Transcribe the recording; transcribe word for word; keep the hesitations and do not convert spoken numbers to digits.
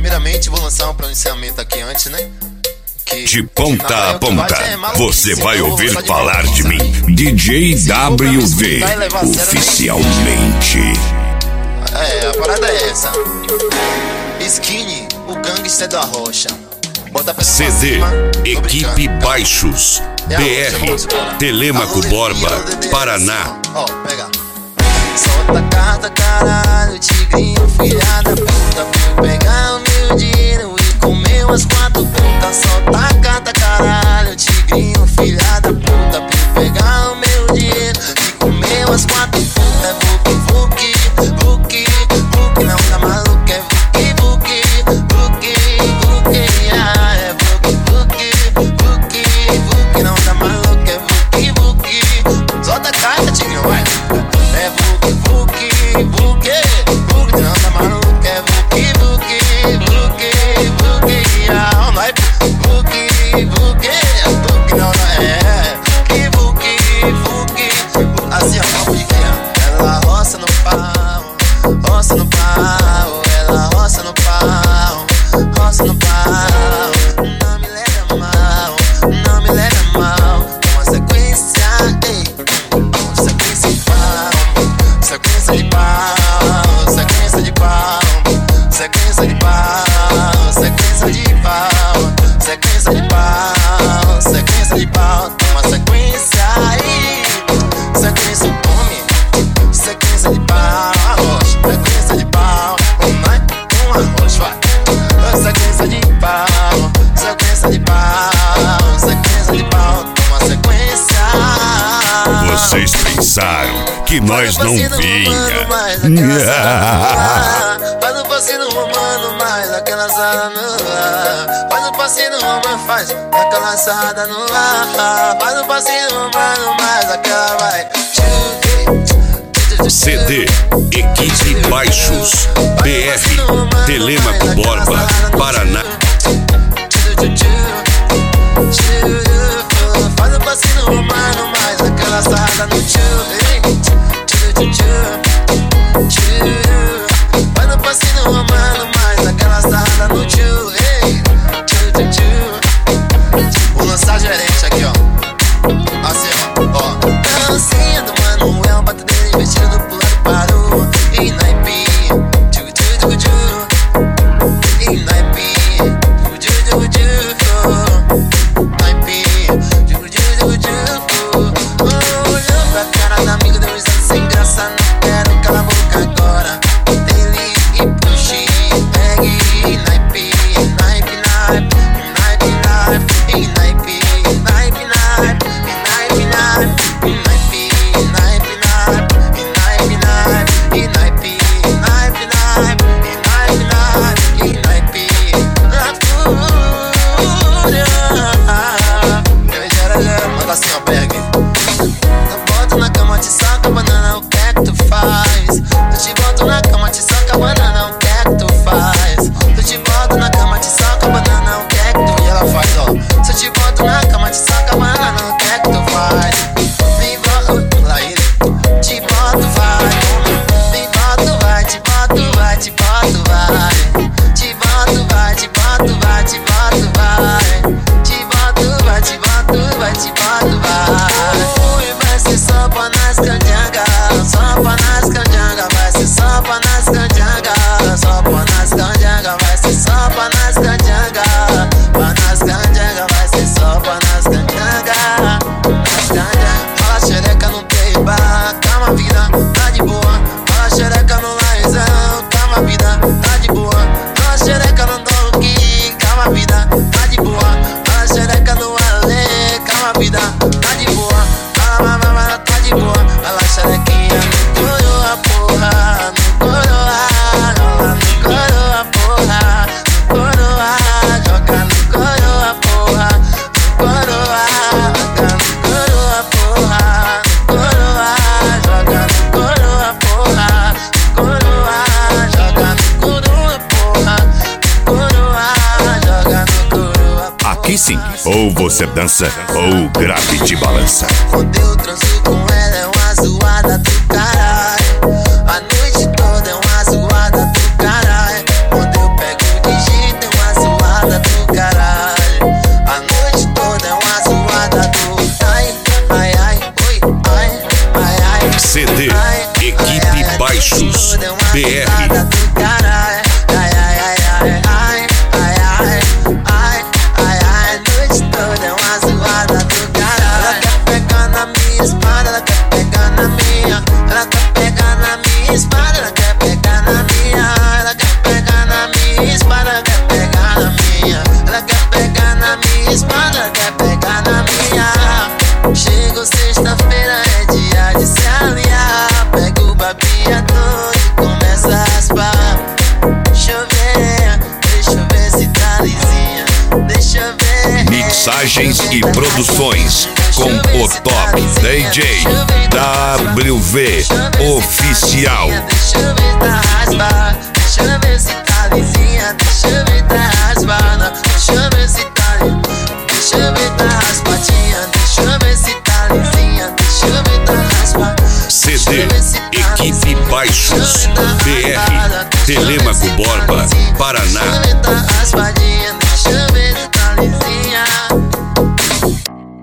Primeiramente vou lançar um pronunciamento aqui antes, né? Que, de ponta a ponta, é você vai ouvir de falar bola, de mim. D J W V, oficialmente. É, a parada é essa. Skinny, o gangster da rocha. Bota pra C D, Equipe Baixos, é B R, Telêmaco Borba, Paraná. Ó, oh, pega. Solta a carta, caralho, tigrinho, filha da puta. Pra eu pegar o meu dinheiro e comer umas quatro putas. Solta a carta, caralho, tigrinho, filha da puta. Pra eu pegar o meu dinheiro e comer umas quatro putas. Vuki, vuki, vuki, vuki, não tá maluco, é vuki, vuki, vuki, vuki, ah, é vuki, vuki, vuki, vuki, não tá maluco, é vuki, vuki. Solta a carta, tigrinho, vai. É vuki, vuki, vuki, vuki, não tá maluco, é vuki, vuki, vuki, vuki, ah, vai. Vuki, vuki, vuki, não, não é. Vuki, vuki, vuki, assim, ó, papo de criança. Ela roça no pau, roça no pau, ela roça no pau, roça no pau. Não me leva mal, não me leva mal. Uma sequência, ei, uma sequência de pau, sequência de pau, sequência de pau, sequência de pau, sequência de pau, sequência de pau, sequência de pau. Uma sequência aí, sequência come. Sequência de pau, arroz, sequência de pau, uma, uma arroz, vai. Sequência de pau, sequência de pau, sequência de pau, uma sequência. Vocês pensaram que nós não vinha? Faz o passinho romano, mas aquela sala no ar. Faz o passinho romano, faz aquela sala no ar. Faz o passinho romano, mas aquela vai. C D, Equipe Baixos, B R, Telêmaco Borba, Paraná. Faz o passinho romano, mas aquela sarrada no tio. Faz o passinho romano, mas aquela sarrada no tio. Vou lançar gerente aqui, ó. Assim, ó, ó. Dancinha do Manuel, bate dele, vestido do pulando parou. E naipe, tchu tchu tchu tchu. E naipe, tchu tchu tchu tchu. Naipe, tchu tchu tchu tchu. Olhou pra cara da amiga, deu risada sem graça. Não quero calar a boca agora. Ele e puxe, pegue. E naipe, naipe, naipe, naipe, naipe. E naipe, naipe, naipe, e naipe, naipe. Assim, ó, pegue. Eu boto na cama, te saca banana, o que é que tu faz? Eu te boto na cama, te saca banana, o que é que tu faz? Eu te boto na cama, te saca banana, o que é que tu... E ela faz, ó. Se eu te boto na cama, te saca banana, o que é que tu faz? Vem, boto, lá ele. Te boto, vai. Vem, boto, vai, te boto, vai, te boto, vai. Te boto, vai, te boto, vai, te boto, vai. Te boto, vai, te boto, vai, te boto. Ui, vai ser só pra nas canjangas, só pra nas canjangas, vai ser só pra nas canjangas, só pra nas canjangas, vai ser só pra nas canjangas, pra nas canjangas, vai ser só pra nas canjangas, nas canjangas. Fala xereca no peiba, calma vida, tá de boa. Fala xereca no laizão, calma vida, tá de boa. Fala xereca no donkey, calma vida, tá de boa. Fala xereca no ale, calma vida, tá de boa. Fala mamãe, tá de boa. Fala xerequinha no coroa, porra, no coroa, rola no coroa, porra, no coroa, joga no coroa, porra, no coroa, joga no coroa, porra, no coroa, joga no coroa, porra, no coroa, joga no coroa, porra, no coroa, joga no coroa, porra. Aqui sim, ou você dança ou grave te balança. Quando eu transo com ela é uma zoada do caralho. A noite toda é uma zoada do caralho. Quando eu pego de B R. Chegou sexta-feira, é dia de se alinhar. Pega o babiador e começa a raspar. Deixa eu ver, deixa eu ver se tá lisinha. Deixa eu ver. Mixagens e produções com o top D J W V Oficial. Deixa eu ver tá raspar. Deixa eu ver se tá lisinha. Deixa eu ver tá raspar. Deixa eu ver se tá lisinha. Deixa eu ver tá raspadinha. Deixa eu ver se tá lisinha. Deixa eu ver tá raspadinha. C D Equipe Baixos B R Telêmaco Borba, Paraná.